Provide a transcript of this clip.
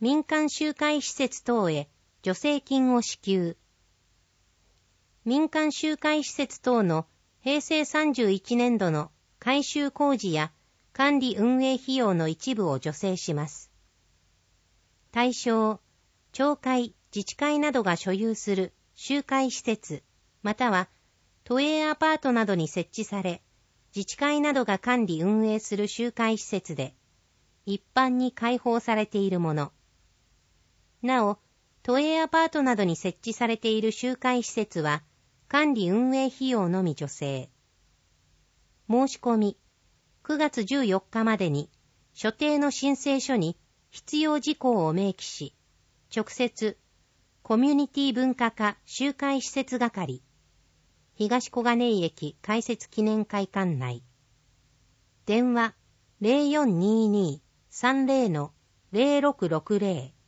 民間集会施設等へ助成金を支給。民間集会施設等の平成31年度の改修工事や管理運営費用の一部を助成します。対象、町会、自治会などが所有する集会施設、または都営アパートなどに設置され、自治会などが管理運営する集会施設で、一般に開放されているもの。なお、都営アパートなどに設置されている集会施設は、管理運営費用のみ助成。申し込み、9月14日までに、所定の申請書に必要事項を明記し、直接、コミュニティ文化課集会施設係、東小金井駅開設記念会館内。電話 0422-30-0660